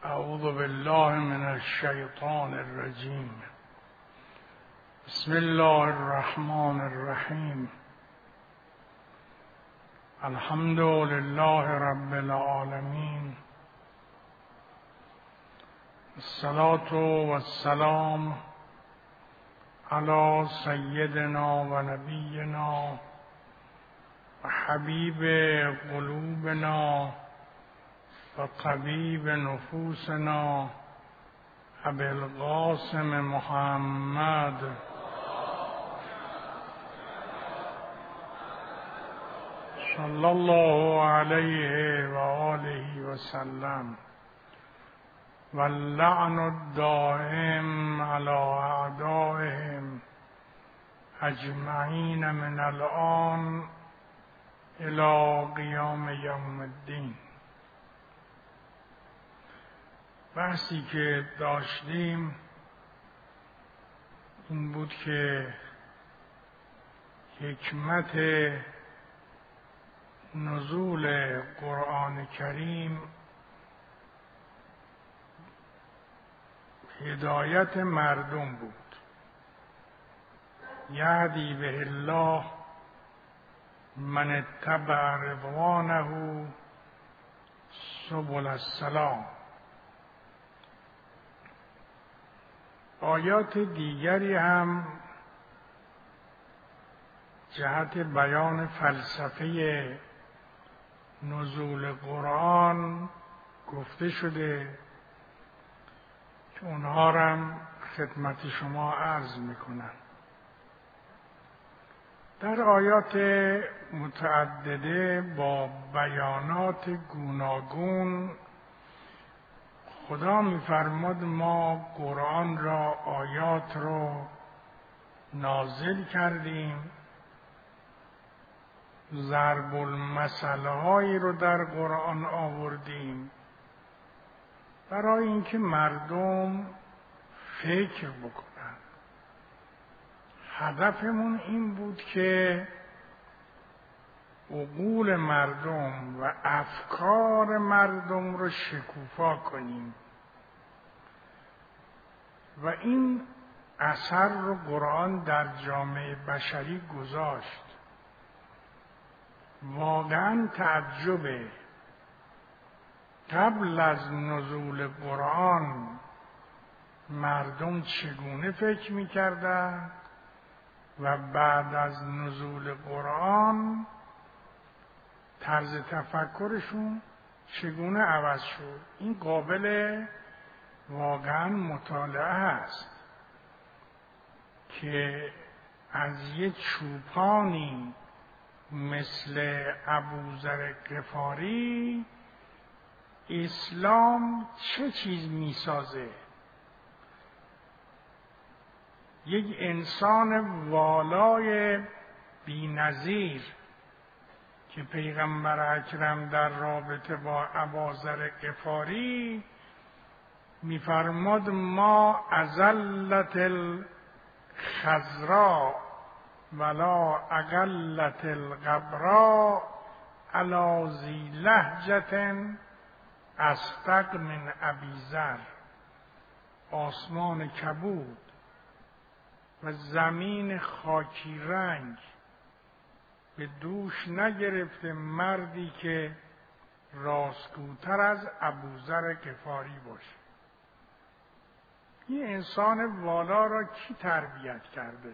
اعوذ بالله من الشیطان الرجیم. بسم الله الرحمن الرحیم. الحمد لله رب العالمین. الصلاة والسلام علی سیدنا و نبینا و حبیب قلوبنا و طبیب نفوسنا ابی القاسم محمد صلی الله علیه و آله و سلم. واللعن الدائم على اعدائهم اجمعین من الآن الى قیام یوم الدین. بحثی که داشتیم این بود که حکمت نزول قرآن کریم هدایت مردم بود. یهدی به الله من اتبع رضوانه سبل السلام. آیات دیگری هم جهت بیان فلسفه نزول قرآن گفته شده که اونها را هم خدمت شما عرض میکنم. در آیات متعدده با بیانات گوناگون خدا می‌فرماد ما قرآن را آیات را نازل کردیم، ضرب المثل هایی رو در قرآن آوردیم برای اینکه مردم فکر بکنن. هدفمون این بود که عقول مردم و افکار مردم رو شکوفا کنیم و این اثر رو قرآن در جامعه بشری گذاشت. واقعا تعجبه قبل از نزول قرآن مردم چگونه فکر می‌کردند و بعد از نزول قرآن طرز تفکرشون چگونه عوض شد. این قابل واقعا مطالعه است که از یک چوپانی مثل ابوذر غفاری اسلام چه چیز میسازه. یک انسان والای بی‌نظیر که پیغمبر اکرم در رابطه با ابوذر غفاری می‌فرماد ما اذلت الخضراء ولا اقلت الغبراء علی ذی لهجة اصدق من ابی ذر. آسمان کبود و زمین خاکی رنگ به دوش نگرفته مردی که راستگوتر از ابوذر غفاری باشه. این انسان والا را کی تربیت کرده؟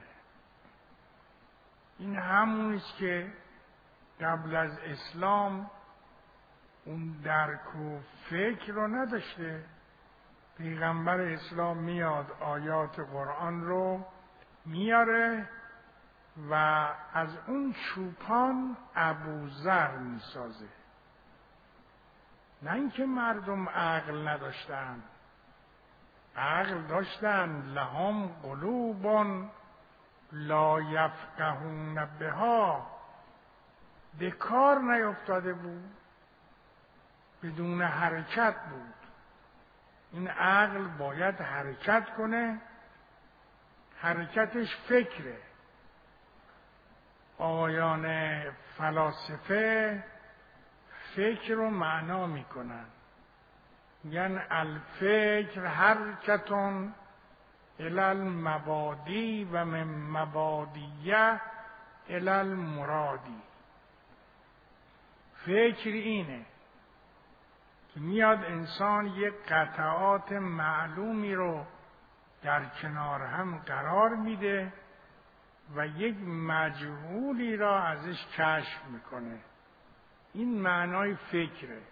این همونیست که قبل از اسلام اون درک و فکر رو نداشته. پیغمبر اسلام میاد آیات قرآن رو میاره و از اون چوپان ابوذر میسازه. نه اینکه مردم عقل نداشتن، عقل داشتن. لهم قلوب لا یفقهون بها. به کار نیفتاده بود، بدون حرکت بود. این عقل باید حرکت کنه، حرکتش فکره. آقایان فلاسفه فکر رو معنا میکنن. یعنی الفکر حرکتون الی المبادی و من مبادیه الی المرادی. فکر اینه که میاد انسان یک قطعات معلومی رو در کنار هم قرار میده و یک مجهولی را ازش کشف میکنه. این معنای فکره.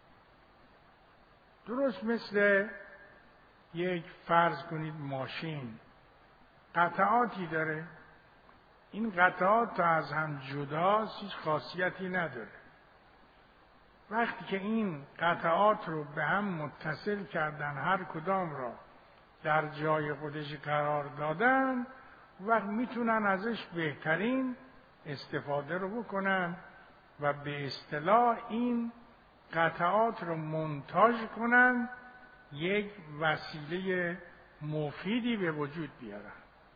درست مثل یک فرض کنید ماشین قطعاتی داره، این قطعات تا از هم جداست، هیچ خاصیتی نداره. وقتی که این قطعات رو به هم متصل کردن، هر کدام را در جای خودش قرار دادن، وقت میتونن ازش بهترین استفاده رو بکنن و به اصطلاح این قطعات رو مونتاژ کنن، یک وسیله مفیدی به وجود بیارن.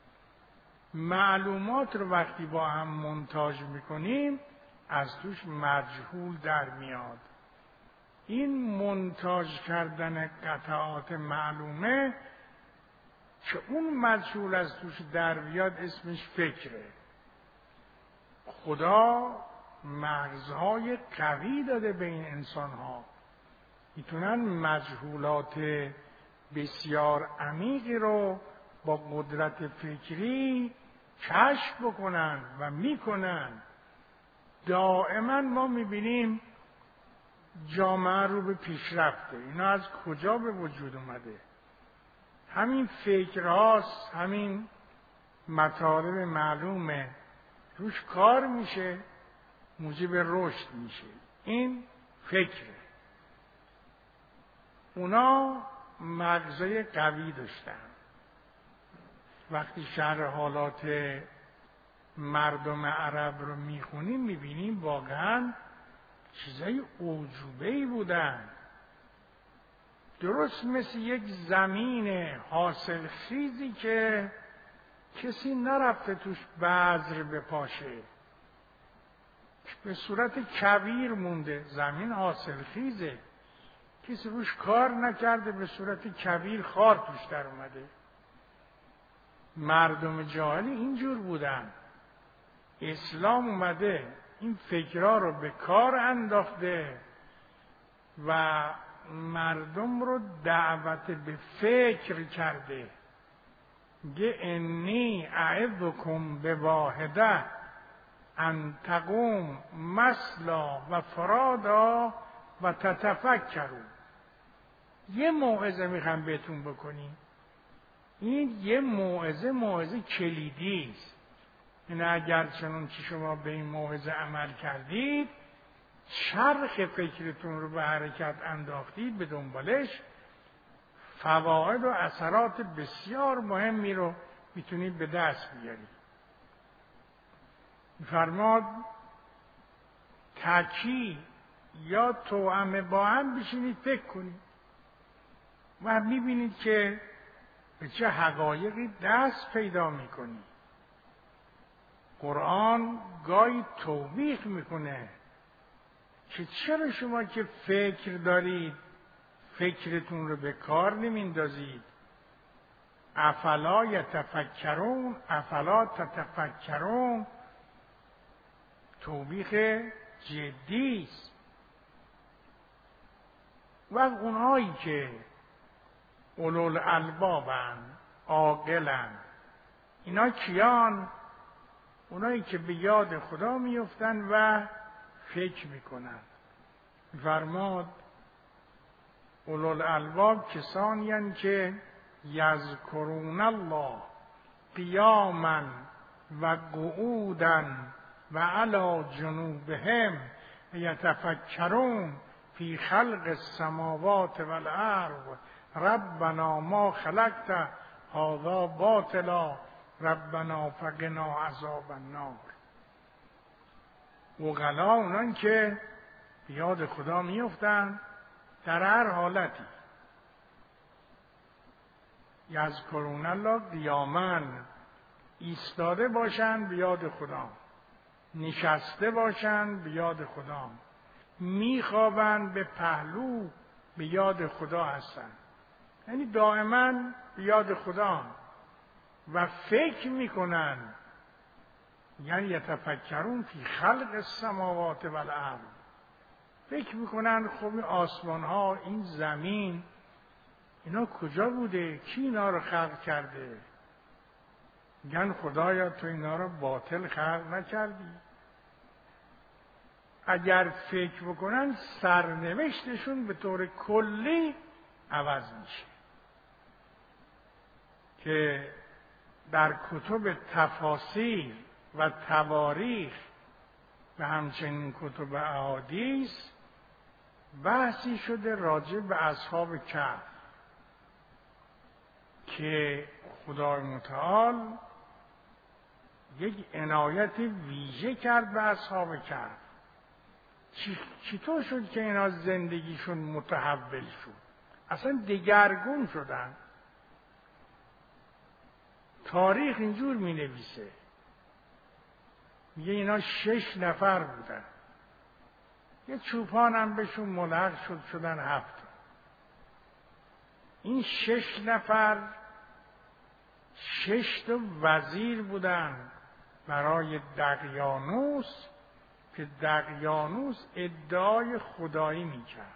معلومات رو وقتی با هم مونتاژ میکنیم از توش مجهول در میاد. این مونتاژ کردن قطعات معلومه که اون مجهول از توش در بیاد اسمش فکره. خدا مغزهای قوی داده به این انسانها، میتونن مجهولات بسیار عمیقی رو با قدرت فکری کشف بکنن و میکنن. دائما ما میبینیم جامعه رو به پیشرفته. اینا از کجا به وجود اومده؟ همین فکرهاست، همین مطالب معلومه روش کار میشه، موجب رشد میشه. این فکره. اونا مغزای قوی داشتن. وقتی شرح حالات مردم عرب رو میخونیم میبینیم واقعا چیزای اعجوبه‌ای بودن. درست مثل یک زمین حاصل خیزی که کسی نرفته توش بذر بپاشه، به صورت کویر مونده. زمین حاصل خیزه، کسی روش کار نکرده، به صورت کویر خار توش در اومده. مردم جاهلی اینجور بودن. اسلام اومده این فکرها رو به کار انداخته و مردم رو دعوت به فکر کرده. گه انی اعظکم بواحده ان تقوم مثلا و فرادا و تتفکروا. یه موعظه میخوام بهتون بکنیم. این یه موعظه کلیدی است. این اگر چنون که شما به این موعظه عمل کردید، چرخ فکرتون رو به حرکت انداختید، به دنبالش فواید و اثرات بسیار مهمی رو میتونید به دست بیارید. فرماد تکی یا توأمه با هم بشینید فکر کنید و میبینید که به چه حقایقی دست پیدا میکنید. قرآن گاهی توبیخ میکنه که چرا شما که فکر دارید فکرتون رو به کار نمیندازید. افلا یتفکرون افلا تتفکرون. توبیخ جدی است. و اونهایی که اولوالالبابند، عاقلند، اینا کیان؟ اونایی که به یاد خدا میفتن و فکر میکنن. فرماد اولوالالباب کسانی هستند که یذکرون الله قیاما و قعودا و علی جنوبهم یتفکرون فی خلق السماوات والارض ربنا ما خلقت هذا باطلا ربنا فقنا عذاب النار. عقلا اونان که به یاد خدا میفتن در هر حالتی. یذکرون الله قیاما، ایستاده باشند به یاد خدا، نشسته باشند به یاد خدا، میخوابند به پهلو به یاد خدا هستن، یعنی دائما به یاد خدا و فکر میکنن، یعنی یتفکرون فی خلق السماوات و الارض، فکر میکنن خب این آسمان ها، این زمین، اینا کجا بوده؟ کی اینا رو خلق کرده؟ میگن خدایا تو اینا رو باطل خلق نکردی. اگر فکر بکنن سرنوشتشون به طور کلی عوض میشه، که در کتب تفاسیر و تواریخ و همچنین کتب احادیث بحثی شده راجع به اصحاب کهف که خدای متعال یک عنایت ویژه کرد به اصحاب کهف. چطور شد که اینا زندگیشون متحول شد؟ اصلا دگرگون شدن. تاریخ اینجور می نویسه، میگه اینا 6 نفر بودن، یه چوپان هم بهشون ملحق شدن 7. این 6 نفر 6 تا وزیر بودن برای دقیانوس، که دقیانوس ادعای خدایی میکرد.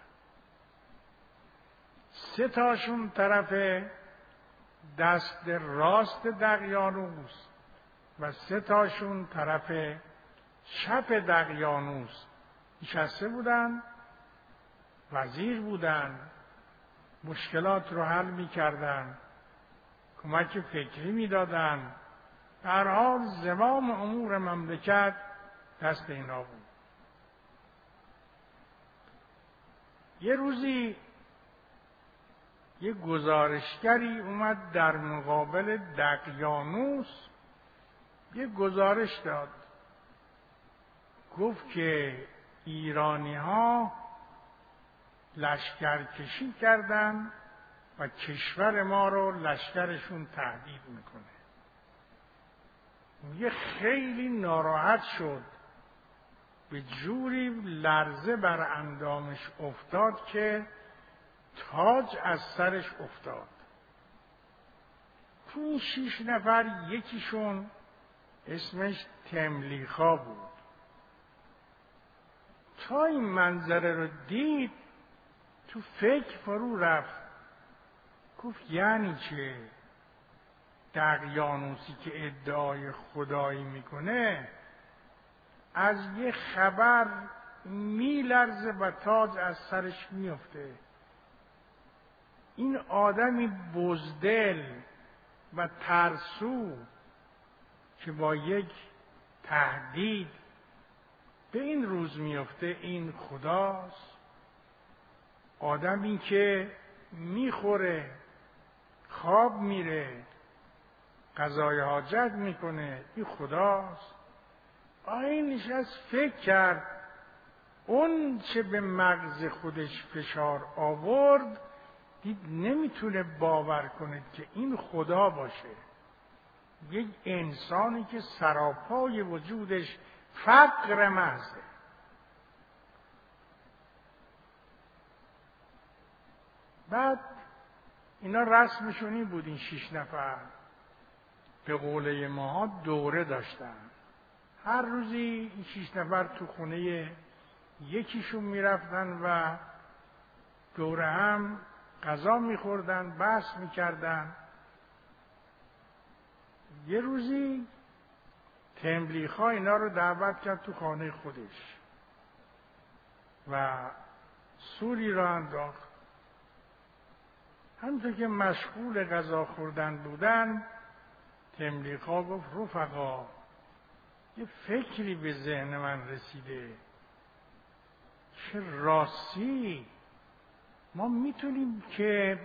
3 تاشون طرف دست راست دقیانوس و 3 تاشون طرف چپ دقیانوس نشسته بودن، وزیر بودن، مشکلات رو حل میکردن، کمک فکری میدادن، در حال زمام امور مملکت دست اینا بود. یه روزی یه گزارشگری اومد در مقابل دقیانوس یه گزارش داد، گفت که ایرانی ها لشکرکشی کردن و کشور ما رو لشکرشون تهدید میکنه. یه خیلی ناراحت شد، به جوری لرزه بر اندامش افتاد که تاج از سرش افتاد. تو این 6 نفر یکیشون اسمش تملیخا بود. تا این منظره رو دید تو فکر فرو رفت، گفت یعنی چه؟ دقیانوسی که ادعای خدایی میکنه از یه خبر میلرزه و تاج از سرش میفته. این آدمی بزدل و ترسو که با یک تهدید به این روز میفته، این خداست؟ آدمی که میخوره، خواب میره، قضای حاجت میکنه، این خداست؟ این نشست فکر کرد، اون چه به مغز خودش فشار آورد، دید نمیتونه باور کنه که این خدا باشه. یک انسانی که سراپای وجودش فقر محضه. بعد اینا رسمشون این بود، این 6 نفر به قوله ماها دوره داشتن. هر روزی این 6 نفر تو خونه یکیشون میرفتن و دوره هم غذا میخوردن، بحث میکردن. یه روزی تملیخا اینا رو دعوت کرد تو خانه خودش و سوری را انداخت. همونطور که مشغول غذا خوردن بودن، تملیخا گفت رفقا، یه فکری به ذهن من رسیده، چه راستی ما میتونیم که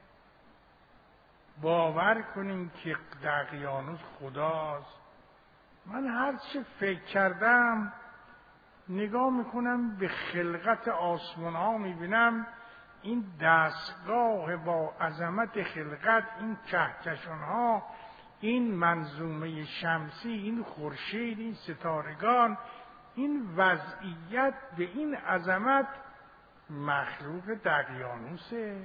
باور کنیم که دقیانوس خداست. من هر چه فکر کردم نگاه میکنم به خلقت آسمان ها، میبینم این دستگاه با عظمت خلقت، این کهکشان ها، این منظومه شمسی، این خورشید، این ستارگان، این وضعیت به این عظمت مخلوق دقیانوسه.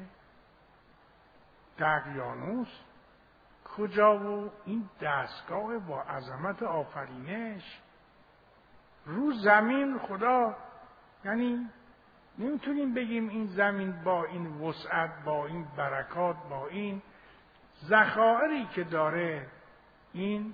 دقیانوس کجا و این دستگاه با عظمت آفرینش رو زمین خدا، یعنی نمیتونیم بگیم این زمین با این وسعت، با این برکات، با این ذخایری که داره، این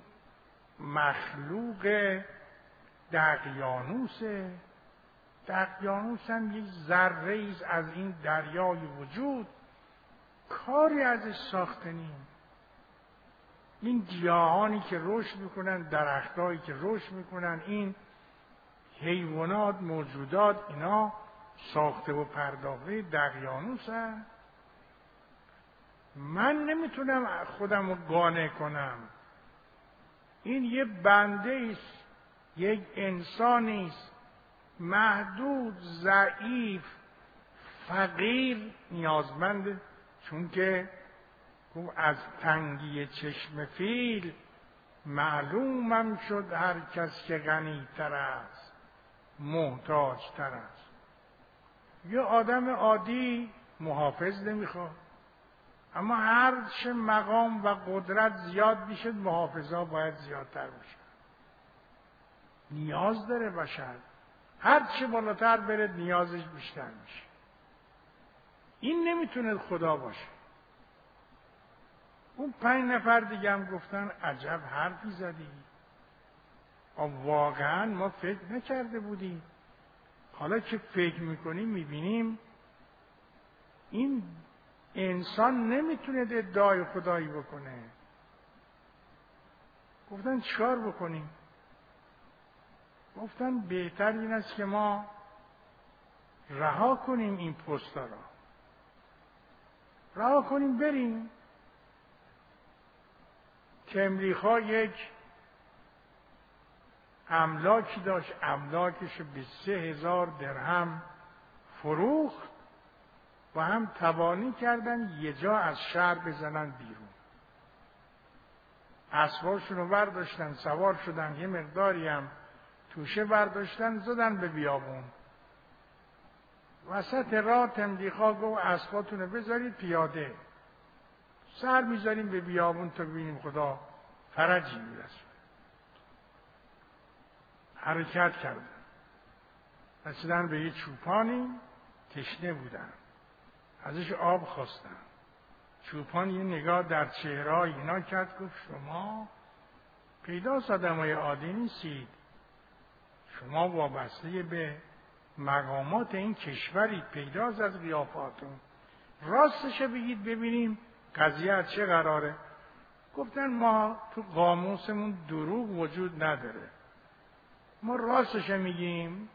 مخلوق دقیانوسه. دقیانوس هم یک ذره از این دریای وجود، کاری ازش ساخته نیم. این گیاهانی که رشد میکنن، درختایی که رشد میکنن، این حیوانات، موجودات، اینا ساخته و پرداخته دقیانوس هست. من نمیتونم خودم رو قانع کنم. این یه بنده است، یک انسانی است، محدود، ضعیف، فقیر، نیازمند. چون که از تنگی چشم فیل معلومم شد هر کس که غنی تر است محتاج تر است. یه آدم عادی محافظ نمیخواد، اما هر چه مقام و قدرت زیاد میشه محافظا باید زیادتر بشه. نیاز داره بشر، هر چه بالاتر بره نیازش بیشتر میشه. این نمیتونه خدا باشه. اون 5 نفر دیگه هم گفتن عجب حرفی زدی، واقعا ما فکر نکرده بودیم، حالا که فکر میکنیم میبینیم این انسان نمیتونه ادعای خدایی بکنه. گفتن چیکار بکنیم؟ گفتن بهتر این است که ما رها کنیم این پستا را، رها کنیم بریم. تملیخا یک املاکی داشت، املاکش به 3000 درهم فروخت و هم تبانی کردن یه جا از شهر بزنن بیرون. اسباشون رو برداشتن، سوار شدن، یه مقداری هم توشه برداشتن، زدن به بیابون. وسط راه تملیخا گفت اسباتون رو بذارید پیاده، سر میذاریم به بیابون تا ببینیم خدا فرجی میرسه. حرکت کردن، رسیدن به یه چوپانی، تشنه بودن، ازش آب خواستن. چوپان یه نگاه در چهره‌های اینا کرد، گفت شما پیداست آدمای عادی نیستید، شما وابسته به مقامات این کشوری، پیداست از قیافاتون، راستش بگید ببینیم قضیه از چه قراره. گفتن ما تو قاموسمون دروغ وجود نداره، ما راستش میگیم.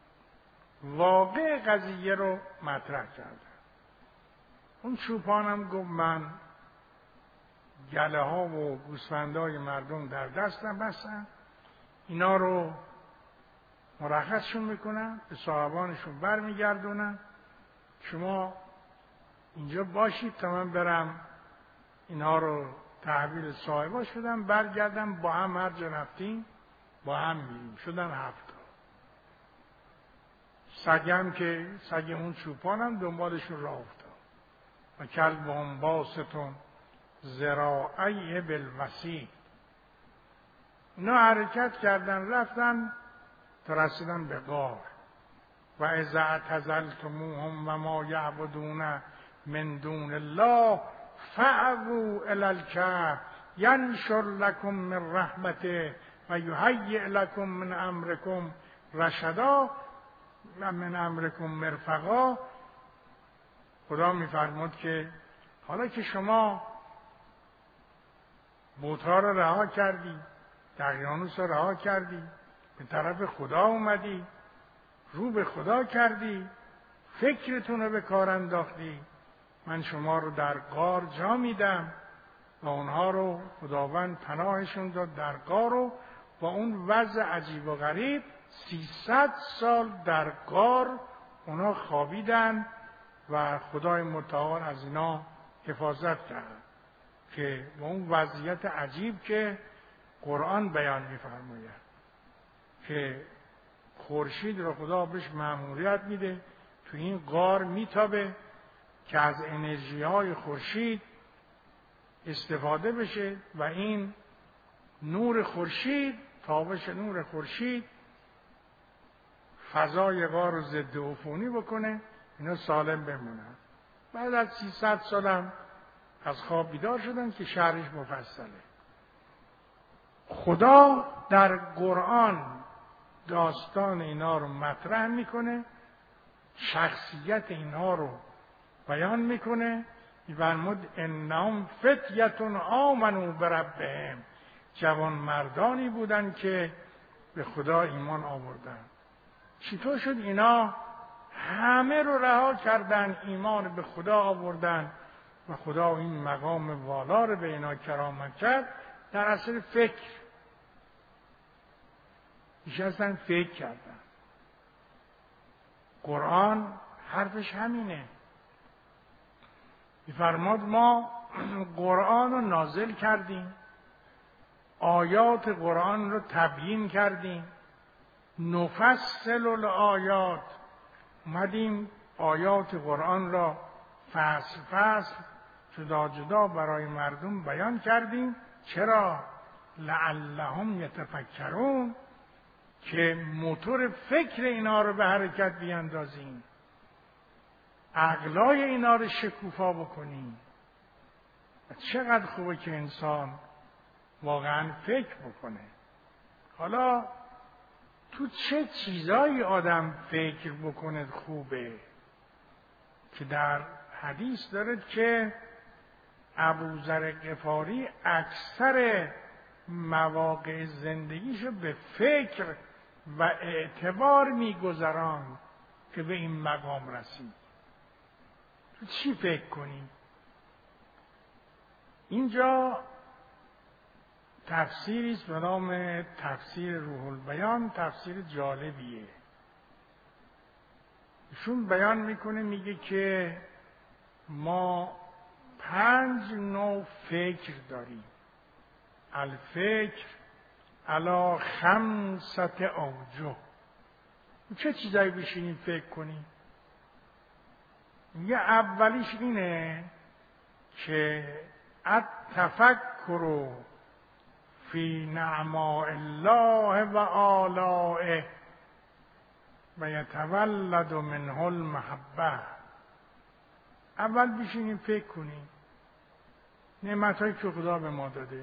واقع قضیه رو مطرح کردن. اون چوپانم گفت من گله ها و گوسفندای مردم در دستم بستن، اینا رو مرخصشون میکنن، به صاحبانشون برمیگردونن، شما اینجا باشید تا من برم اینها رو تحویل صاحبا شدم، برگردم با هم هر جا رفتیم با هم میریم. شدن 7. سگم که سگ اون چوپانم دنبالشون راه افتاد. و کلبهم باسط ذراعیه بالوصید. اینا حرکت کردن رفتن تا رسیدن به غار. و اذا اعتزلتموهم و ما یعبدون من دون الله فأووا الی الکهف ینشر لکم من رحمته و یهیئ لکم من امرکم رشدا و من امرکم مرفقا. خدا میفرمود که حالا که شما بت‌ها را رها کردی، دقیانوس را رها کردی، به طرف خدا اومدی، رو به خدا کردی، فکرتون رو به کار انداختی، من شما رو در غار جا میدم. و اونها رو خداوند پناهشون داد در غار و با اون وضع عجیب و غریب 300 سال در غار اونها خوابیدن و خدای متعال از اینا حفاظت کرد که با اون وضعیت عجیب که قرآن بیان می‌فرماید که خورشید رو خدا بهش مأموریت میده تو این غار میتابه که از انرژی های خورشید استفاده بشه و این نور خورشید، تابش نور خورشید فضای غار رو ضد عفونی بکنه، اینا سالم بمونن. بعد از 300 سالم از خواب بیدار شدن که شرحش مفصله. خدا در قرآن داستان اینا رو مطرح میکنه، شخصیت اینا رو بیان میکنه. می‌فرمود انهم فتیة آمنوا بربهم، جوان مردانی بودن که به خدا ایمان آوردن. چطور شد اینا همه رو رها کردن، ایمان به خدا آوردن و خدا این مقام والا رو به اینا کرامت کرد؟ در اصل فکر نشستن فکر کردن. قرآن حرفش همینه. می‌فرماد ما قرآن رو نازل کردیم، آیات قرآن رو تبیین کردیم، نفصل الآیات، اومدیم آیات قرآن را فصل فصل جدا جدا برای مردم بیان کردیم. چرا؟ لعلهم یتفکرون، که موتور فکر اینا رو به حرکت بیاندازیم، عقلای اینا رو شکوفا بکنیم. چقدر خوبه که انسان واقعا فکر بکنه. حالا تو چه چیزایی آدم فکر بکنه خوبه؟ که در حدیث داره که ابوذر غفاری اکثر مواقع زندگیشو به فکر و اعتبار میگذران که به این مقام رسید. تو چی فکر کنی؟ اینجا تفسیری است به نام تفسیر روح البیان، تفسیر جالبیه. ایشون بیان میکنه، میگه که ما 5 نوع فکر داریم. الفکر علی 5 اوجه. چه چیزایی بشینیم فکر کنیم؟ میگه اولیش اینه که التفکر فی نعماء الله و آلائه و یتولد منه المحبه. اول بشینیم فکر کنیم نعمت‌هایی که خدا به ما داده،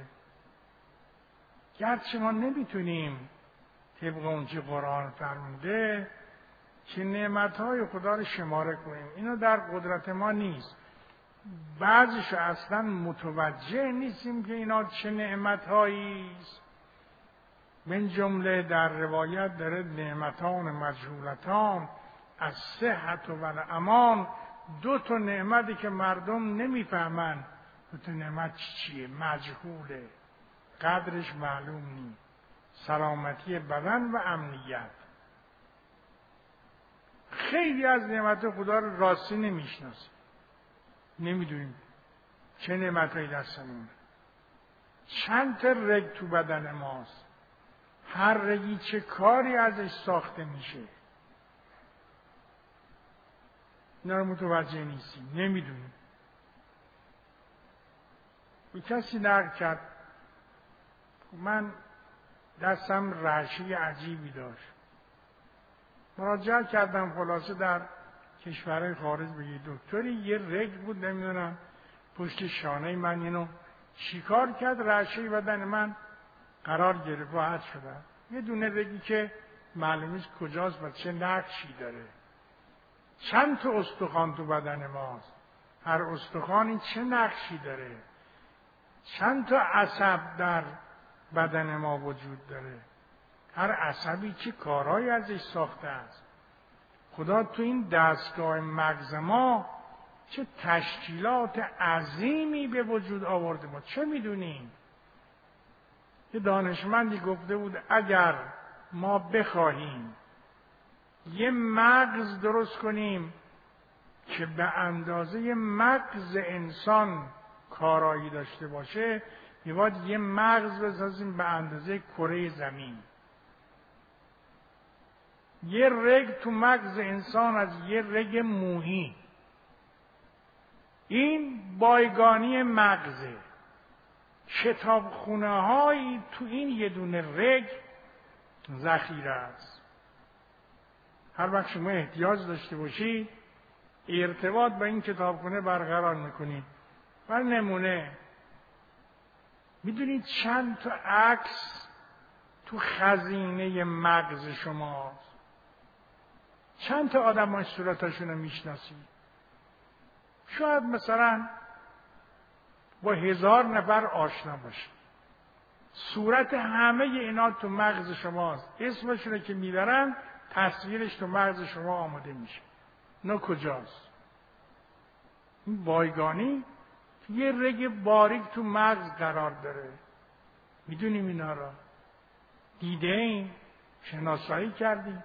گرچه ما نمیتونیم طبق اونچه قرآن فرموده که نعمت‌های خدا رو شماره کنیم، اینا در قدرت ما نیست. بعضیش اصلا متوجه نیستیم که اینا چه نعمت‌هایی است. من جمله در روایت داره نعمتان مجهولتان از صحت و الامان. 2 تا نعمتی که مردم نمیفهمن. 2 تا نعمت چیه؟ مجهوله، قدرش معلوم نیست. سلامتی بدن و امنیت. خیلی از نعمت خدا رو راستی نمیشناسیم، نمیدونیم چه نعمتایی دستمون. چند تا رگ تو بدن ماست، هر رگی چه کاری ازش ساخته میشه، اینا رو متوجه نیستیم، نمیدونیم. به کسی نقل کرد، من دستم رعشه عجیبی داشت، مراجعه کردم، خلاصه در کشورهای خارج به یه دکتری، یه رگ بود نمیدونم پشت شانه من، اینو چیکار کرد، رعشه بدن من قرار گرفت و حد شدم. یه دونه رگی که معلومیست کجاست و چه نقشی داره. چند تا استخوان تو بدن ماست، هر استخوانی چه نقشی داره. چند تا عصب در بدن ما وجود داره، هر عصبی چه کارهایی ازش ساخته است. خدا تو این دستگاه مغز ما چه تشکیلات عظیمی به وجود آورده، ما چه میدونیم؟ یه دانشمندی گفته بود اگر ما بخواهیم یه مغز درست کنیم که به اندازه مغز انسان کارایی داشته باشه، می‌باید یه مغز بسازیم به اندازه کره زمین. یه رگ تو مغز انسان از یه رگ موحی. این بایگانی مغزه. کتابخونه هایی تو این یه دونه رگ ذخیره است. هر وقت شما احتیاج داشته باشید ارتباط با این کتابخونه برقرار میکنید. بر نمونه میدونید چند تا عکس تو خزینه مغز شماست؟ چند تا آدم های صورتاشون رو میشناسید؟ شاید مثلا با 1000 نفر آشنا باشید. صورت همه اینا تو مغز شماست. اسمشونه که میبرن تصویرش تو مغز شما آماده میشه. نه کجاست؟ این بایگانی یه رگ باریک تو مغز قرار داره. میدونیم اینا را، دیده ایم، شناسایی کردیم.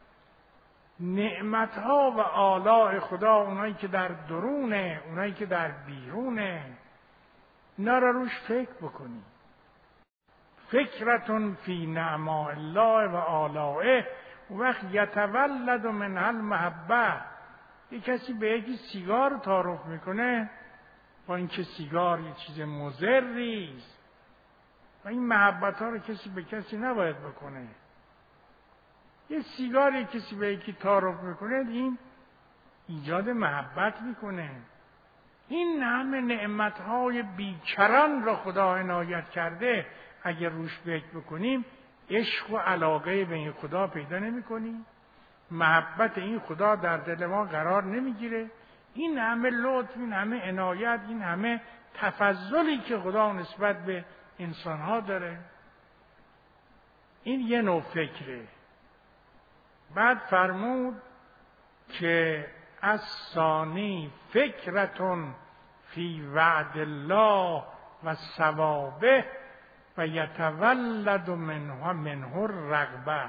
نعمتها و آلاء خدا، اونایی که در درونه، اونایی که در بیرونه، اینا را روش فکر بکنیم. فکرتون فی نعماء الله و آلائه. وقت یتولد منها المحبه. یک کسی به یکی سیگار تعارف میکنه، با اینکه سیگار یه چیز مضری است و این محبت ها رو کسی به کسی نباید بکنه. یه سیگاری کسی به یکی تعارف میکنه، این ایجاد محبت میکنه. این همه نعمتهای بیکران را خدا عنایت کرده. اگر روش فکر بکنیم عشق و علاقه به این خدا پیدا نمی‌کنیم. محبت این خدا در دل ما قرار نمیگیره. این همه لطف، این همه عنایت، این همه تفضلی که خدا نسبت به انسان‌ها داره، این یه نوع فکره. بعد فرمود که الثانی فکرتون فی وعد الله و ثوابه و یتولد منه الرغبه.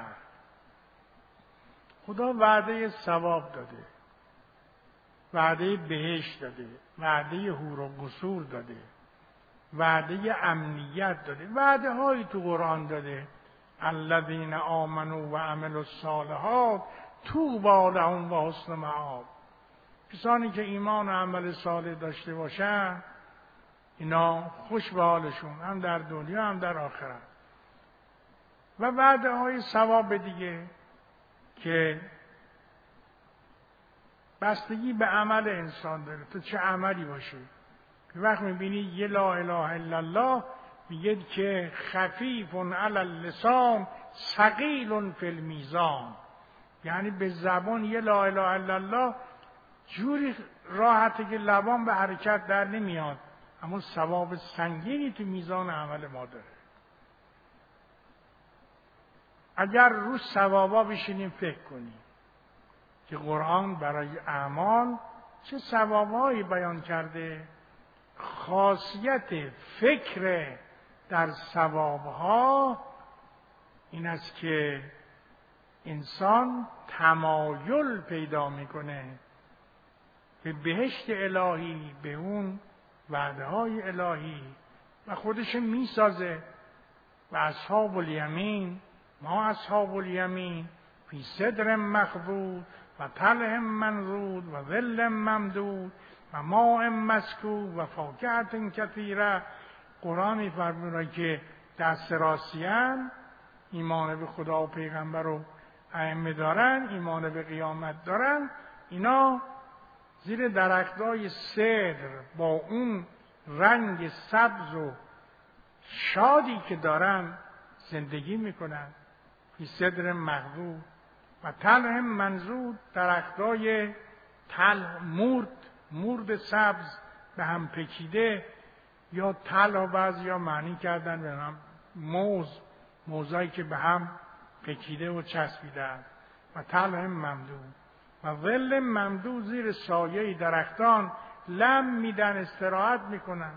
خدا وعده ثواب داده، وعده بهشت داده، وعده حور و قصور داده، وعده امنیت داده، وعده هایی تو قرآن داده. الذین آمنوا و عملوا الصالحات طوبی لهم و حسن مآب. کسانی که ایمان و عمل صالح داشته باشن اینا خوش به حالشون، هم در دنیا هم در آخرت. و وعده های ثواب دیگه که بستگی به عمل انسان داره، تو چه عملی باشه. یه وقت میبینی یه لا اله الا الله میگه که خفیف علی اللسان ثقیل فی المیزان، یعنی به زبان یه لا اله الا الله جوری راحته که لبان به حرکت در نمیاد، اما ثواب سنگینی تو میزان عمل ما داره. اگر رو ثوابا بشینیم فکر کنیم که قرآن برای اعمال چه ثوابایی بیان کرده، خاصیت فکر در ثوابها این است که انسان تمایل پیدا میکنه به بهشت الهی، به اون وعده های الهی و خودش میسازه. و اصحاب الیمین، ما اصحاب الیمین فی صدر مخضود و طلح منضود و ظل ممدود و ماء مسکوب و فاکهة کثیره. قرآن می‌فرماید که دست راستیان ایمان به خدا و پیغمبر و ائمه دارن، ایمان به قیامت دارن، اینا زیر درختای سدر با اون رنگ سبز و شادی که دارن زندگی میکنن. فی صدر مخضود و طلح منضود، درختای طلح مورد سبز به هم پکیده، یا طلح و بعضیا معنی کردن به هم موزایی که به هم پکیده و چسبیده و طلح ممدود و ظل ممدود، زیر سایه درختان لم میدن، استراحت میکنن.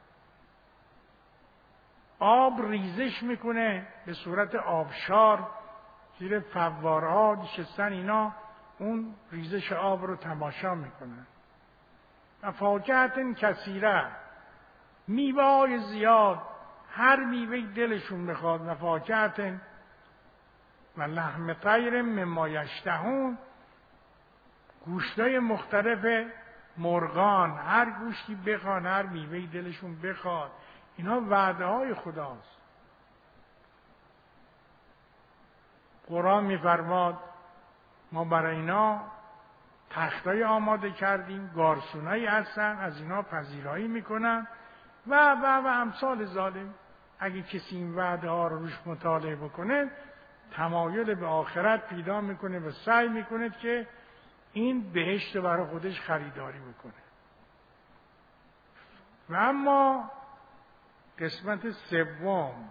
آب ریزش میکنه به صورت آبشار، زیر فوارها نشستن اینا اون ریزش آب رو تماشا میکنن. و فاکهة کثیره، میوه‌های زیاد، هر میوه دلشون بخواد. و فاکهة و لحم طیر مما یشتهون، گوشتای مختلف مرغان، هر گوشتی بخوان، هر میوهی دلشون بخواد، اینا وعده های خداست. قرآن میفرماد ما برای اینا تختای آماده کردیم، گارسونایی هستن، از اینا پذیرایی میکنن و امثال ظالم. اگه کسی این وعده ها رو روش مطالعه بکنه، تمایل به آخرت پیدا میکنه و سعی میکنه که این بهشت برای خودش خریداری بکنه. و اما قسمت سوم،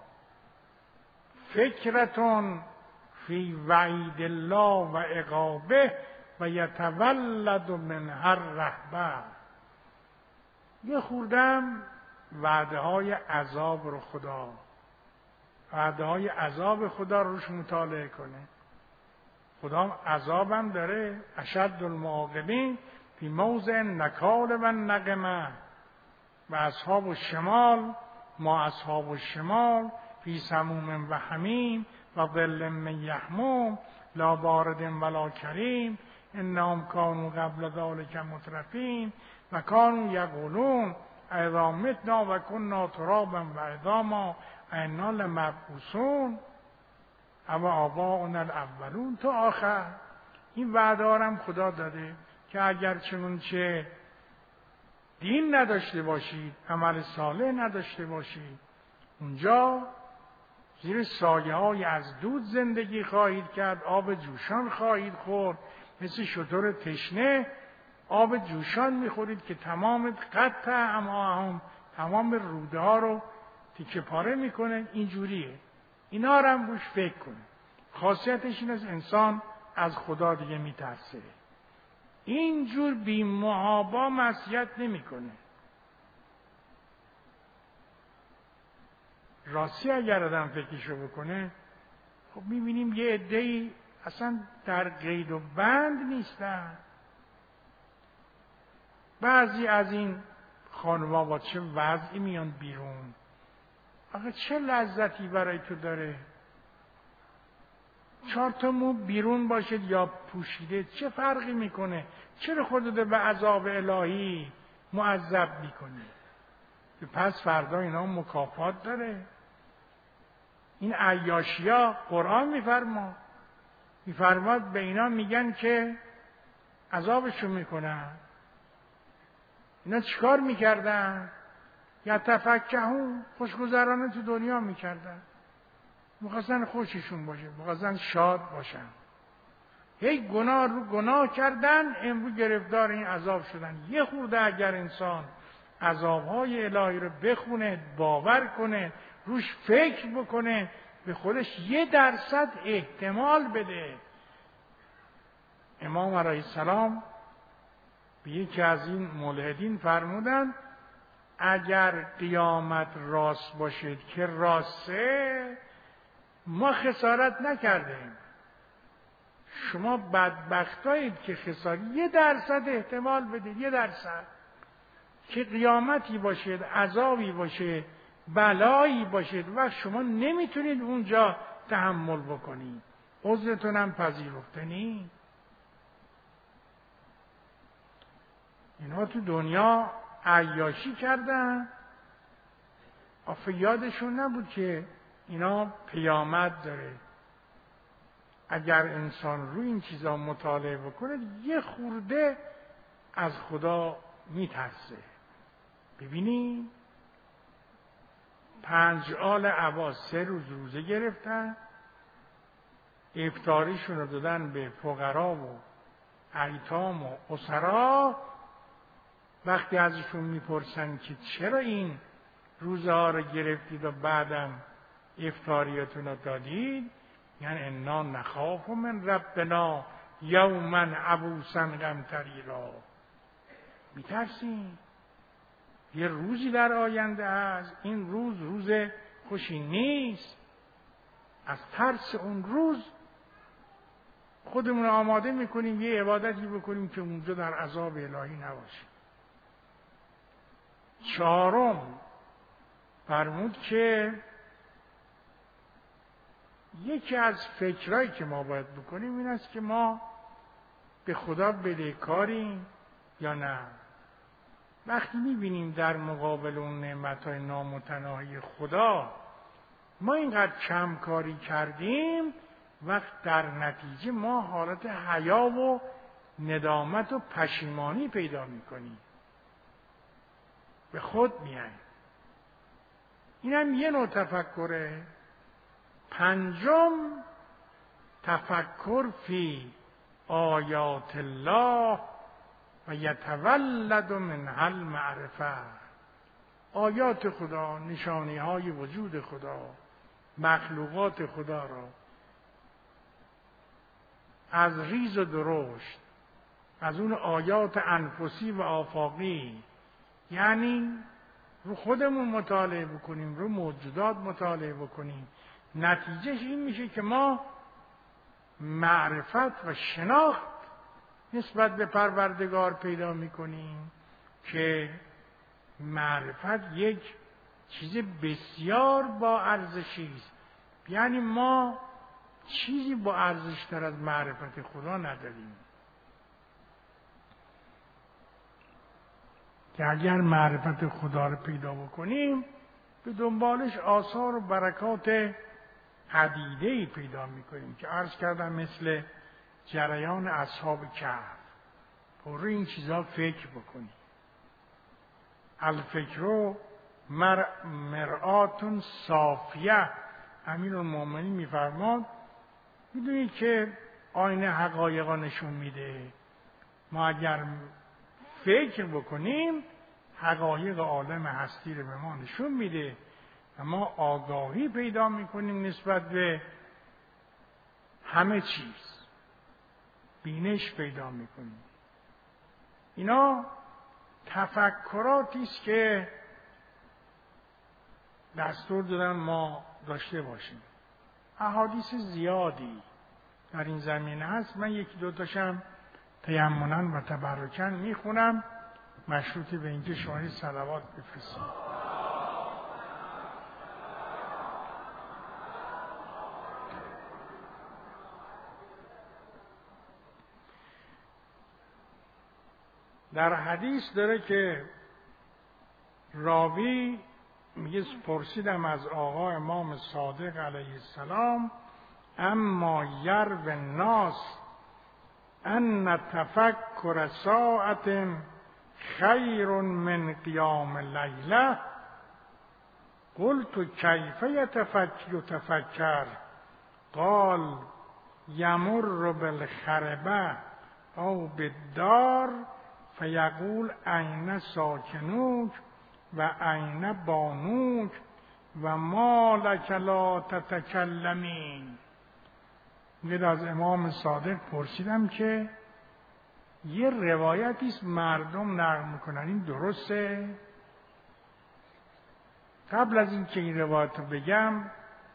فکرتون فی وعید الله و عقابه و یتولد من هر رهبه، یه خوردم وعده های عذاب رو وعده های عذاب خدا روش مطالعه کنه. خدا عذابم داره، اشد المعاقبین فی موضع نکال و نقمه و اصحاب الشمال ما اصحاب الشمال فی سموم و حمیم و ظل من یحموم لا بارد ولا کریم انهم کانوا قبل ذلک مترفین و کانوا یقولون اذا متنا و کنا ترابا و عظاما انا لمبعوثون او آباؤنا الاولون تا آخر. این وعده هم خدا داده که اگر چنانچه دین نداشته باشید، عمل صالح نداشته باشید، اونجا زیر سایه های از دود زندگی خواهید کرد، آب جوشان خواهید خورد، مثل شتر تشنه آب جوشان میخورید که تمام قطع امعاءهم، تمام روده ها رو تیکه پاره میکنه. اینجوریه. اینا رو هم روش فکر کنه. خاصیتش این است انسان از خدا دیگه میترسه، اینجور بی محابا معصیت نمیکنه. راستی اگر آدم فکرشو بکنه، خب میبینیم یه عده‌ای اصلا در قید و بند نیستن. بعضی از این خانوما با چه وضعی میان بیرون، آخه چه لذتی برای تو داره 4 تا مو بیرون باشه یا پوشیده، چه فرقی میکنه؟ چرا خودت به عذاب الهی معذب میکنی؟ پس فردا اینا مکافات داره. این عیاشیا قرآن میفرماد به اینا میگن که عذابشون میکنن. اینا چیکار میکردن؟ یا تفکهون، خوشگذرانه تو دنیا میکردن، میخواستن خوششون باشه، میخواستن شاد باشن. هی گناه رو گناه کردن، امروز گرفتار این عذاب شدن. یه خورده اگر انسان عذابهای الهی رو بخونه، باور کنه، روش فکر بکنه، به خودش 1% احتمال بده. امام علیه السلام به یکی از این ملحدین فرمودن اگر قیامت راست باشد که راسته، ما خسارت نکردیم. شما بدبختایید که خسارت 1% احتمال بدید، 1% که قیامتی باشد، عذابی باشه، بلایی باشد و شما نمیتونید اونجا تحمل بکنید، عذرتون هم پذیرفته نیست. اینها تو دنیا عیاشی کردن، آخه یادشون نبود که اینا قیامت داره. اگر انسان روی این چیزا مطالعه بکنه، یه خورده از خدا میترسه. ببینی 5 آل عباس 3 روز روزه گرفتن، افطاریشون رو دادن به فقرا و ایتام و اسرا. وقتی ازشون میپرسن که چرا این روزه ها رو گرفتید و بعدم افطاریتون رو دادید، یعنی انا نخاف من ربنا یوما عبوسا قمطریرا، میترسیم یه روزی در آینده هست، این روز خوشی نیست. از ترس اون روز خودمون آماده میکنیم یه عبادتی بکنیم که اونجا در عذاب الهی نباشیم. 4 فرمود که یکی از فکرهایی که ما باید بکنیم این است که ما به خدا بدهکاریم یا نه. وقتی می‌بینیم در مقابل اون نعمت‌های نامتناهی خدا ما اینقدر کم کاری کردیم، وقت در نتیجه ما حالت حیا و ندامت و پشیمانی پیدا می‌کنیم، به خود میاییم. اینم یه نوع تفکره. پنجم، تفکر فی آیات الله و یتولد منها المعرفه. آیات خدا، نشانی‌های وجود خدا، مخلوقات خدا را از ریز و درشت، از اون آیات انفسی و آفاقی، یعنی رو خودمون مطالعه بکنیم، رو موجودات مطالعه بکنیم، نتیجهش این میشه که ما معرفت و شناخت نسبت به پروردگار پیدا میکنیم که معرفت یک چیز بسیار با ارزشی است. یعنی ما چیزی با ارزش تر از معرفت خدا نداریم که اگر معرفت خدا رو پیدا بکنیم به دنبالش آثار و برکات عدیده‌ای پیدا میکنیم که عرض کردم مثل جریان اصحاب کهف. پر این چیزا فکر بکنیم. الفکر مرآت صافیه. امیرالمومنین میفرماد میدونید که آینه حقایقا نشون میده. ما اگر فکر بکنیم حقایق عالم هستی رو به ما نشون میده و ما آگاهی پیدا میکنیم نسبت به همه چیز، بینش پیدا میکنیم. اینا تفکراتی است که دستور دادن ما داشته باشیم. احادیث زیادی در این زمینه هست. من یکی دو تاشم تیمنا و تبرکا میخونم، مشروط به اینکه شما صلوات بفرستید. در حدیث داره که راوی میگه پرسیدم از آقا امام صادق علیه السلام اما یرو الناس ان تفکر ساعت خیر من قیام لیله قلت کیف یتفکر قال یمر بالخربه او بالدار فیقول این ساکنوک و این بانوک و ما لک لا تتکلمین. میگه از امام صادق پرسیدم که یه روایتی است مردم نقل میکنن، این درسته؟ قبل از اینکه این روایت رو بگم،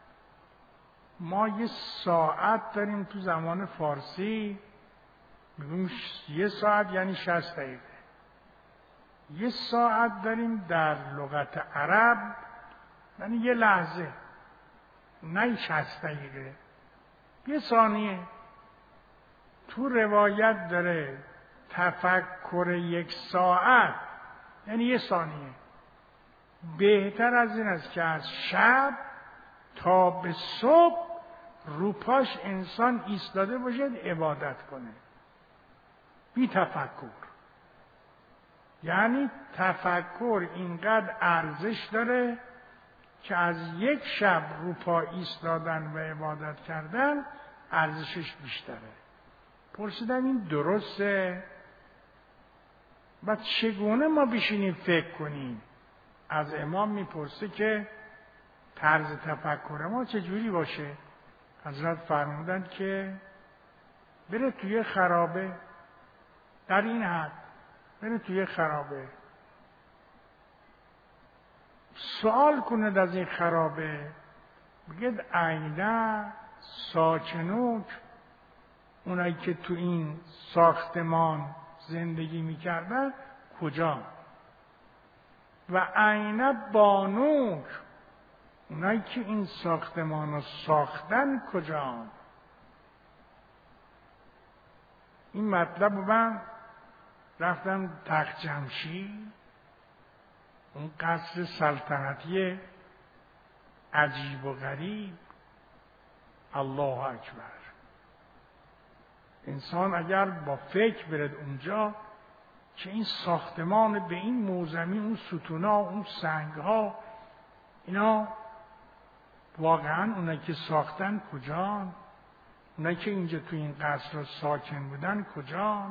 ما یه ساعت داریم تو زمان فارسی، میگیم یه ساعت یعنی 60 دقیقه. یه ساعت داریم در لغت عرب یعنی یه لحظه، نه 60 دقیقه، یه ثانیه. تو روایت داره تفکر یک ساعت یعنی یه ثانیه. بهتر از این است که از شب تا به صبح روپاش انسان ایستاده باشد عبادت کنه بی تفکر. یعنی تفکر اینقدر ارزش داره که از یک شب روپا ایستادن و عبادت کردن ارزشش بیشتره. پرسیدم این درسته؟ و چگونه ما بشینیم فکر کنیم؟ از امام میپرسه که طرز تفکر ما چجوری باشه؟ حضرت فرمودند که بره توی خرابه، در این حد بره توی خرابه سوال کنه از این خرابه، بگید عینه ساکنوک، اونایی که تو این ساختمان زندگی میکردن کجا؟ و عینه بانوک، اونایی که این ساختمان رو ساختن کجان؟ این مطلب رو من رفتم تخت جمشید، اون قصر سلطنتی عجیب و غریب، الله اکبر. انسان اگر با فکر برد اونجا که این ساختمان به این موزمی، اون ستونا، اون سنگها، اینا واقعا اونایی که ساختن کجان؟ اونایی که اینجا تو این قصر ساکن بودن کجان؟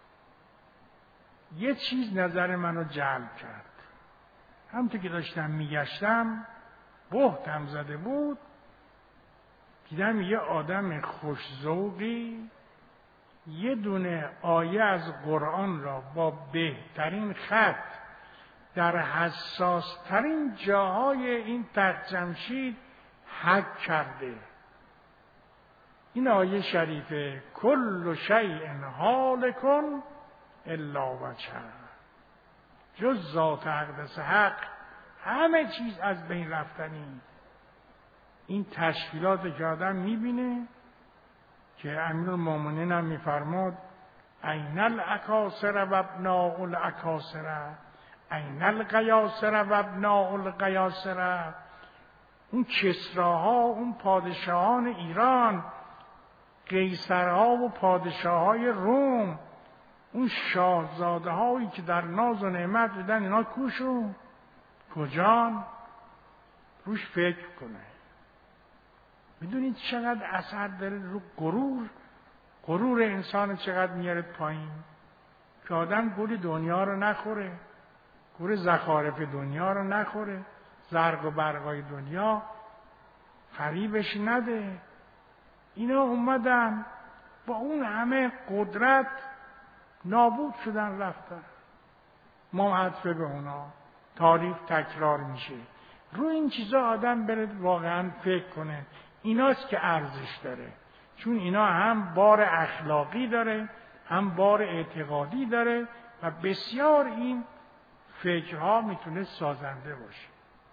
یه چیز نظر منو جلب کرد. همونطور که داشتم میگشتم بهتم زده بود، دیدم یه آدم خوش‌ذوقی یه دونه آیه از قرآن را با بهترین خط در حساس‌ترین جاهای این تخت جمشید حک کرده. این آیه شریفه کل شیء هالک الا وجهه، جز ذات اقدس حق همه چیز از بین رفتنی. این تشکیلات که آدم میبینه که امیرالمومنین هم میفرماد این الاکاسر و ابناء الاکاسر، این القیاسر و ابناء القیاسر. اون کسراها، اون پادشاهان ایران، قیصرها و پادشاههای روم، اون شاهزاده هایی که در ناز و نعمت بودن، اینا کوشون کجان؟ روش فکر کنه. میدونید چقدر اثر داره رو غرور انسان چقدر میاره پایین، که آدم گول دنیا رو نخوره، گول زخارف دنیا رو نخوره، زرق و برقای دنیا فریبش نده. اینا اومدن با اون همه قدرت نابود شدن رفتن. ما عطفه به اونا، تاریخ تکرار میشه. رو این چیزا آدم بره واقعا فکر کنه. ایناست که ارزش داره، چون اینا هم بار اخلاقی داره، هم بار اعتقادی داره و بسیار این فکرها میتونه سازنده باشه.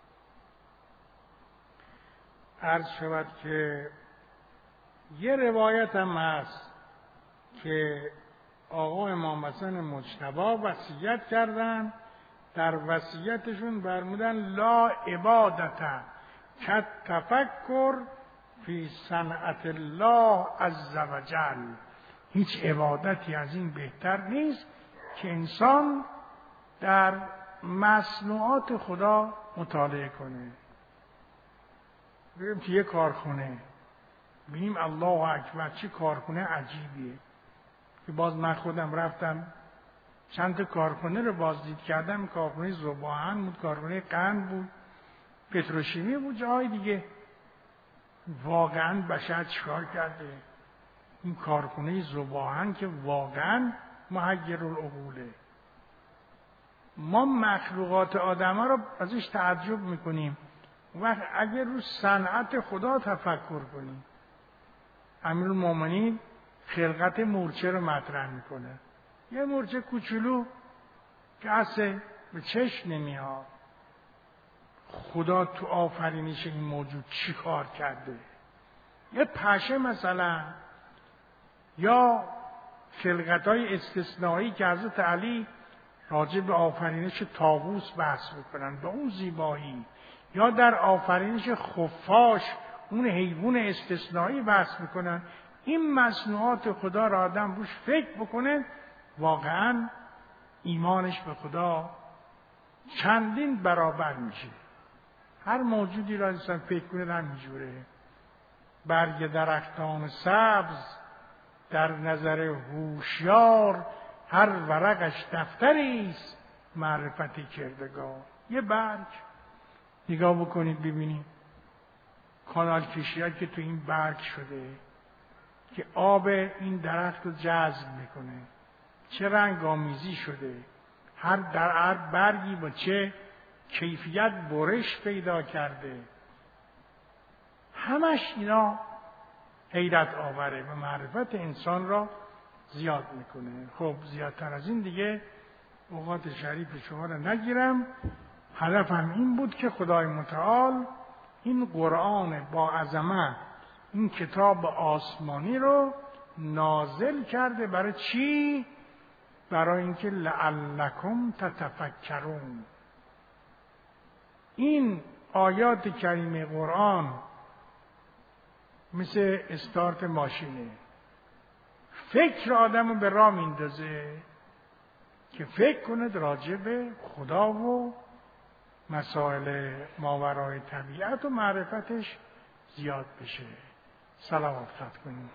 عرض شود که یه روایت هم هست که آقا امام حسن مجتبی وصیت کردن، در وصیتشون فرمودن لا عبادت کالتفکر فی صنعت الله عز وجل. هیچ عبادتی از این بهتر نیست که انسان در مصنوعات خدا مطالعه کنه. بریم توی یه کارخونه، ببینیم الله اکبر چه کارخونه عجیبیه. که باز من خودم رفتم چند تا کارخونه رو بازدید کردم. کارخونه ذوب‌آهن بود، کارخونه قند بود، پتروشیمی بود، جای دیگه. واقعا بشر چیکار کرده؟ این کارخونه ذوب‌آهن که واقعا محیرالعقوله. ما مخلوقات آدم ها رو ازش تعجب میکنیم و اگر رو صنعت خدا تفکر کنیم. امیرالمومنین خلقت مورچه رو مطرح میکنه. یه مورچه کوچولو که اصلا به چشم نمیاد. خدا تو آفرینش این موجود چی کار کرده؟ یه پشه مثلا، یا خلقت‌های استثنایی که حضرت علی راجع به آفرینش طاووس بحث میکنن به اون زیبایی، یا در آفرینش خفاش اون حیوان استثنایی بحث میکنن. این مصنوعات خدا را آدم روش فکر بکنه، واقعا ایمانش به خدا چندین برابر میشه. هر موجودی را انسان فکر کنه همینجوره. برگ درختان سبز در نظر هوشیار، هر ورقش دفتری است معرفت کردگار. یه برگ نگاه بکنید ببینید کانال کشی‌ها که تو این برگ شده که آب این درخت رو جذب میکنه، چه رنگ آمیزی شده، هر برگی با چه کیفیت برش پیدا کرده. همش اینا حیرت آوره و معرفت انسان را زیاد میکنه. خب زیادتر از این دیگه اوقات شریف شما را نگیرم. هدفم این بود که خدای متعال این قرآن با عظمت این کتاب آسمانی رو نازل کرده. برای چی؟ برای اینکه لعلکم تتفکرون. این آیات کریمه قرآن مثل استارت ماشینه، فکر آدمو به راه میندازه که فکر کند راجع به خدا و مسائل ماورای طبیعت و معرفتش زیاد بشه. صلوات خط کنیم.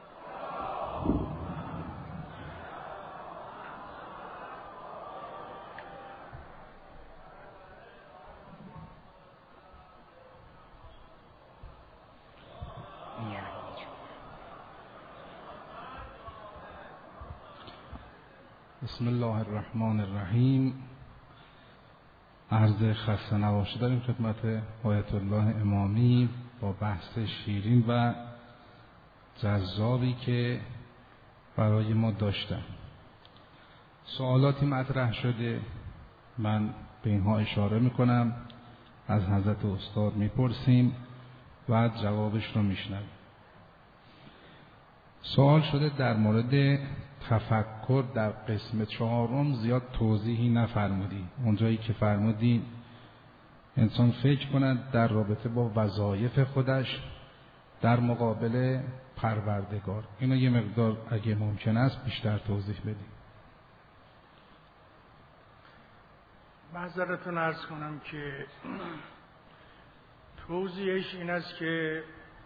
بسم الله الرحمن الرحیم. عرض خسته نباشه داریم خدمت آیت الله امامی با بحث شیرین و جذابی که برای ما داشتن. سوالاتی مطرح شده، من به اینها اشاره میکنم، از حضرت استاد میپرسیم و جوابش رو میشنویم. سوال شده در مورد تفکر در قسم 4 زیاد توضیحی نفرمودی. اونجایی که فرمودی انسان فکر کند در رابطه با وظایف خودش در مقابل پروردگار، اینو یه مقدار اگه ممکن است بیشتر توضیح بدیم. معذرتون عرض کنم که توضیحش این است که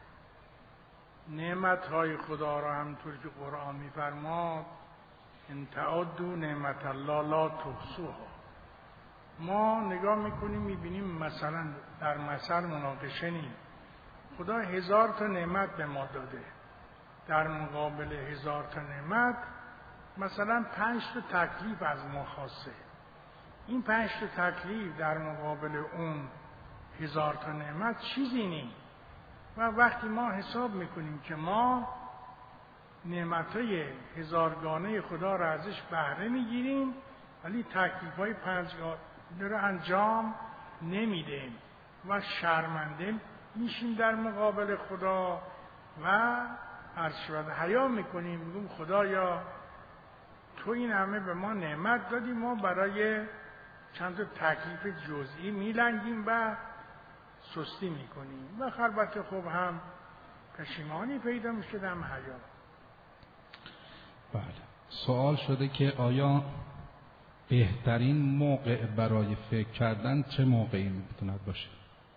نعمت‌های خدا را همطور که قرآن می‌فرماد ان تعدوا نعمت الله لا تحصوها. ما نگاه میکنیم میبینیم مثلا در مثل مناقشه نیم، خدا 1000 تا نعمت به ما داده، در مقابل 1000 تا نعمت مثلا 5 تا تکلیف از ما خواسته. این 5 تا تکلیف در مقابل اون 1000 تا نعمت چیزی نیست. و وقتی ما حساب میکنیم که ما نعمتهای 1000گانه خدا را ازش بهره میگیریم ولی تکلیفهای 5گانه رو انجام نمیدیم و شرمنده میشیم در مقابل خدا و عرض شود حیا میکنیم، میگیم خدایا تو این همه به ما نعمت دادی، ما برای چند تا تکلیف جزئی میلنگیم و سستی میکنیم و البته خب هم پشیمانی پیدا میشه هم حیا. بله. سوال شده که آیا بهترین موقع برای فکر کردن چه موقعی میتوند باشه؟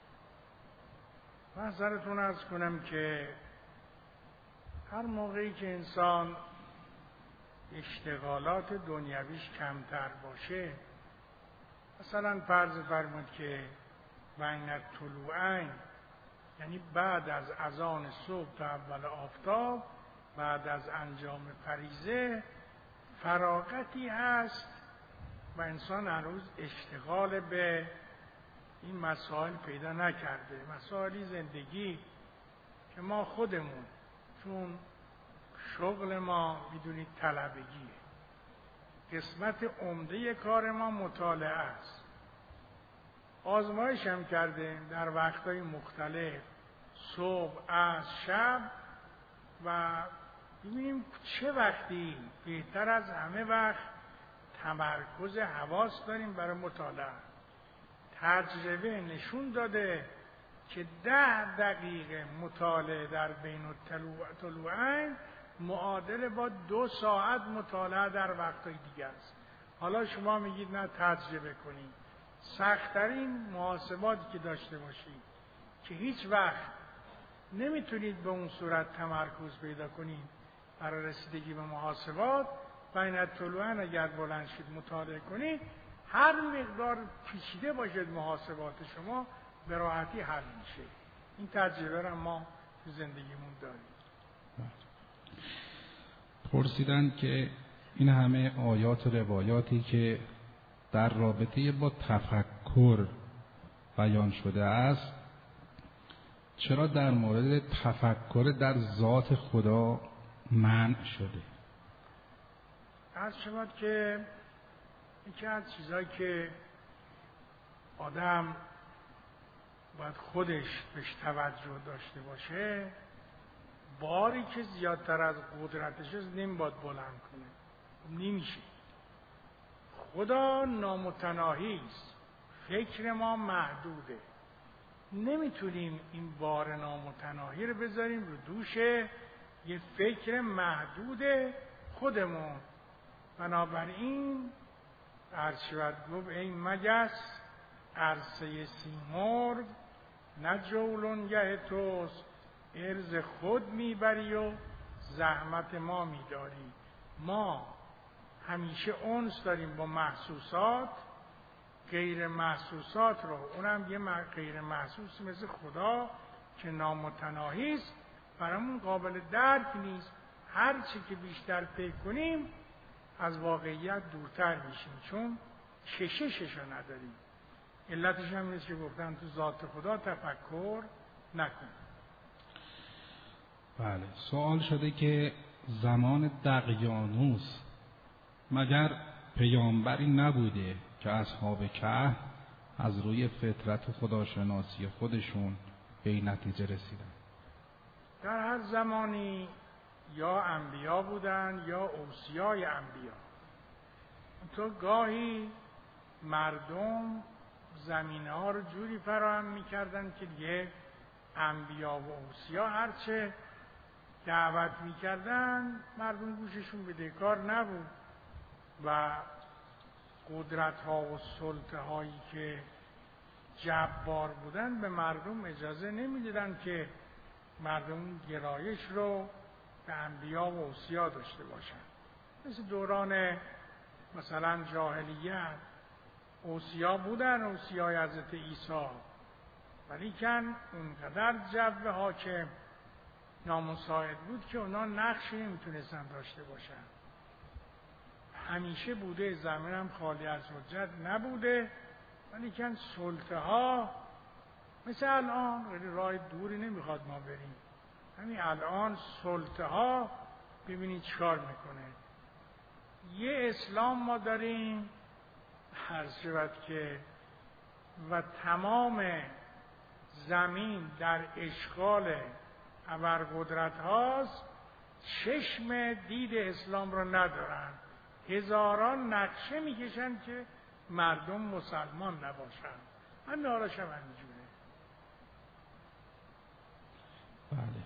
نظرتون عرض کنم که هر موقعی که انسان اشتغالات دنیویش کمتر باشه، مثلا فرض فرمود که بین الطلوعین، یعنی بعد از اذان صبح تا اول آفتاب، بعد از انجام فریضه فراغتی هست و انسان هنوز اشتغال به این مسائل پیدا نکرده. مسائلی زندگی که ما خودمون چون شغل ما میدونید طلبگیه، قسمت عمده کار ما مطالعه است. آزمایش هم کردیم در وقتهای مختلف، صبح، عصر، شب، و ببینیم چه وقتی بهتر از همه وقت تمرکز حواس داریم برای مطالعه. تجربه نشون داده که 10 دقیقه مطالعه در بین الطلوعین معادل با 2 ساعت مطالعه در وقتهای دیگه است. حالا شما میگید نه تجربه کنید. سخت‌ترین محاسباتی که داشته باشید که هیچ وقت نمیتونید به اون صورت تمرکز پیدا کنید برای رسیدگی به محاسبات، بین الطلوعین اگر بلند شید مطالعه کنید، هر مقدار پیچیده باشد محاسبات شما به راحتی حل میشه. این تجربه را ما تو زندگیمون داریم. پرسیدن که این همه آیات و روایاتی که در رابطه با تفکر بیان شده است، چرا در مورد تفکر در ذات خدا منع شده؟ عرض شود که یکی از چیزایی که آدم باید خودش بهش توجه داشته باشه، باری که زیادتر از قدرتش است نمی‌باید بلند کنه، نمیشه. خدا نامتناهی است، فکر ما محدوده، نمیتونیم این بار نامتناهی رو بذاریم رو دوش یه فکر محدود خودمون. بنابراین عرشبت گفت ای مگس عرصه سیمرغ، نه جولانگه توست، ارز خود میبری و زحمت ما میداری. ما همیشه انس داریم با محسوسات، غیر محسوسات رو، اونم یه غیر محسوس مثل خدا که نامتناهی است، برامون قابل درک نیست. هر چی که بیشتر فکر کنیم از واقعیت دورتر میشیم، چون کششش رو نداریم. علتش هم نیست که گفتن تو ذات خدا تفکر نکن. بله، سوال شده که زمان دقیانوس مگر پیامبری نبوده که اصحاب کهف از روی فطرت و خداشناسی خودشون به این نتیجه رسیدن؟ در هر زمانی یا انبیا بودن یا اوصیای انبیا. تو گاهی مردم زمینه ها رو جوری فراهم میکردن که دیگه انبیا و اوصیا هرچه دعوت میکردن مردم گوششون بدهکار نبود و قدرت ها و سلطه هایی که جبار بودن به مردم اجازه نمیدادن که مردم گرایش رو به انبیا و اوصیا داشته باشن. مثل دوران مثلا جاهلیت اوصیا بودن، اوصیای حضرت عیسی، ولیکن اونقدر جو حاکم نامساعد بود که اونا نقشی نمیتونستن داشته باشن. همیشه بوده زمین هم خالی از حجت نبوده، ولیکن سلطه ها مثل الان راه دوری نمیخواد ما بریم. همین الان سلطه ها ببینید چیکار میکنه. یه اسلام ما داریم هر شود که و تمام زمین در اشغال ابرقدرت هاست، چشم دید اسلام رو ندارن، هزاران نقشه میکشن که مردم مسلمان نباشن. همین حالاش هم همینجوره. بله.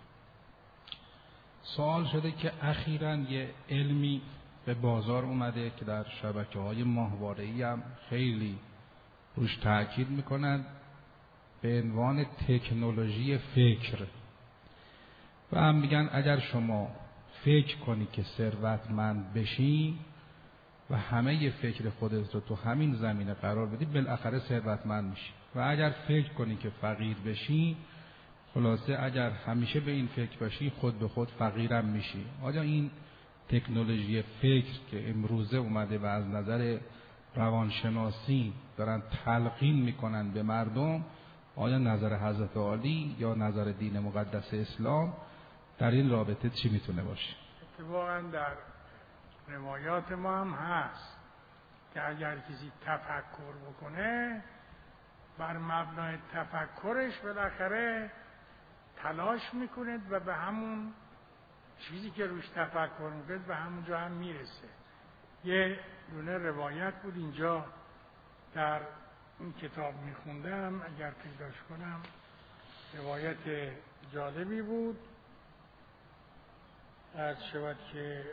سوال شده که اخیراً یه علمی به بازار اومده که در شبکه‌های ماهواره‌ای هم خیلی روش تاکید میکنن، به عنوان تکنولوژی فکر. و هم میگن اگر شما فکر کنی که ثروتمند بشی و همه ی فکر خودت رو تو همین زمینه قرار بدی، بالاخره ثروتمند میشی. و اگر فکر کنی که فقیر بشی، خلاصه اگر همیشه به این فکر باشی خود به خود فقیرم میشی. آیا این تکنولوژی فکر که امروزه اومده و از نظر روانشناسی دارن تلقین میکنن به مردم، آیا نظر حضرت عالی یا نظر دین مقدس اسلام در این رابطه چی میتونه باشه؟ اتفاقا در روایات ما هم هست که اگر کسی تفکر بکنه، بر مبنای تفکرش بالاخره تلاش میکنه و به همون چیزی که روش تفکر میکنه به همونجا هم میرسه. یه دونه روایت بود اینجا در این کتاب میخوندم، اگر پیداش کنم، روایت جالبی بود. عرض شود که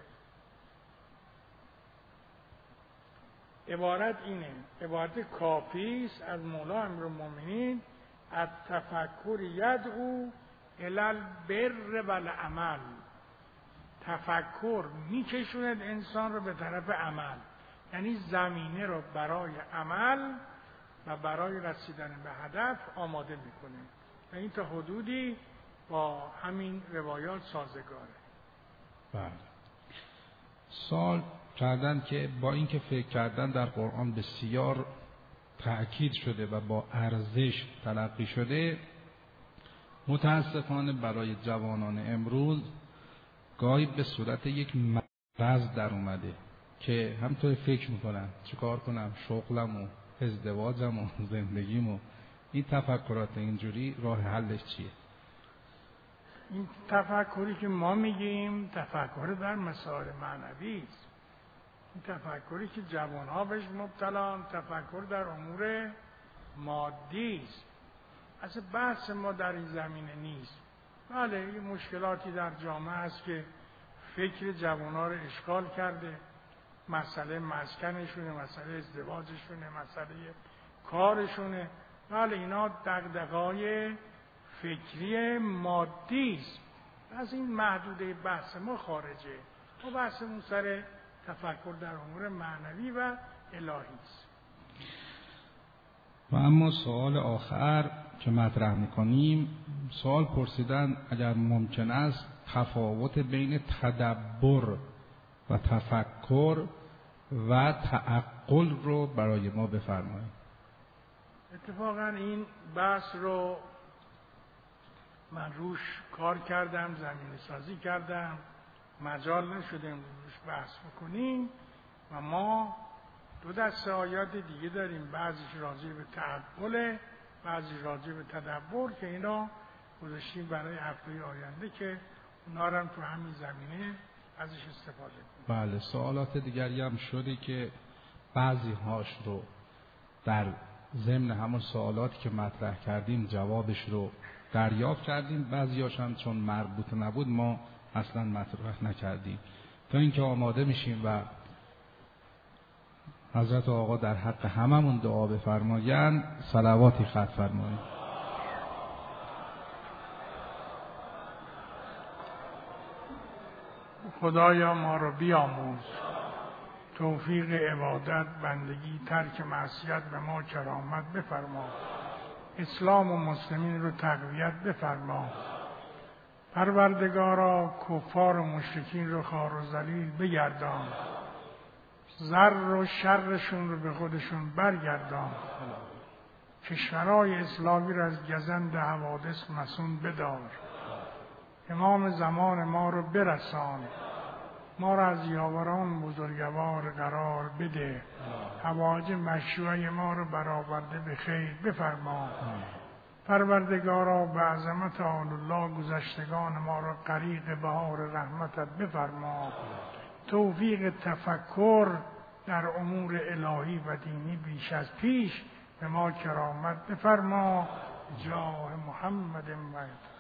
عبارت اینه، عبارت کافی است از مولا امیرالمومنین: التفکر یدعو الی البر والعمل. تفکر میکشوند انسان رو به طرف عمل، یعنی زمینه رو برای عمل و برای رسیدن به هدف آماده میکنه. و این تا حدودی با همین روایات سازگاره. بله. سوال کردن که با اینکه فکر کردن در قرآن بسیار تأکید شده و با ارزش تلقی شده، متاسفانه برای جوانان امروز گاهی به صورت یک مرض در اومده که همطور فکر میکنن چیکار کنم، شغلم و ازدواجم و زندگیم و این تفکرات اینجوری راه حلش چیه؟ این تفکری که ما میگیم تفکر در مسائل معنوی است. این تفکری که جوانها بهش مبتلان تفکر در امور مادی است. اصلا بحث ما در این زمینه نیست. بله این مشکلاتی در جامعه است که فکر جوانها رو اشغال کرده، مسئله مسکنشونه، مسئله ازدواجشونه، مسئله کارشونه. بله اینا دغدغه‌های فکری مادی است. از این محدوده بحث ما خارجه. ما بحثمون سر تفکر در امور معنوی و الهی است. و اما سوال آخر که مطرح می‌کنیم، سوال پرسیدن اگر ممکن است تفاوت بین تدبر و تفکر و تعقل رو برای ما بفرمایید. اتفاقا این بحث رو من روش کار کردم، زمینه سازی کردم، مجال نشده روش بحث بکنیم و ما دو دسته آیات دیگه داریم، بعضیش راجع به تعقل، بعضی راجع به تدبر که اینا گذاشتیم برای هفته آینده که اونا رو تو همین زمینه ازش استفاده کنیم. بله سوالات دیگری هم شده که بعضی هاش رو در ضمن همون سوالاتی که مطرح کردیم جوابش رو دریافت کردیم، بعضی هاش هم چون مربوط نبود ما اصلا مطرح نکردیم. تا اینکه آماده میشیم و حضرت آقا در حق هممون دعا بفرمایند، صلواتی ختم فرمایید. خدایا ما رو بیاموز، توفیق عبادت، بندگی، ترک معصیت به ما کرامت بفرما، اسلام و مسلمین رو تقویت بفرما. پروردگارا کفار و مشرکین رو خوار و ذلیل بگردان، ضر و شرشون رو به خودشون برگردان. کشورهای اسلامی رو از گزند حوادث مصون بدار. امام زمان ما رو برسان، ما را از یاوران بزرگوار قرار بده. حوائج مشروع ما رو برآورده به خیر بفرما. پروردگارا به عظمت آل الله گذشتگان ما را غریق بهار رحمتت بفرما. توفیق تفکر در امور الهی و دینی بیش از پیش به ما کرامت بفرما. جاه محمد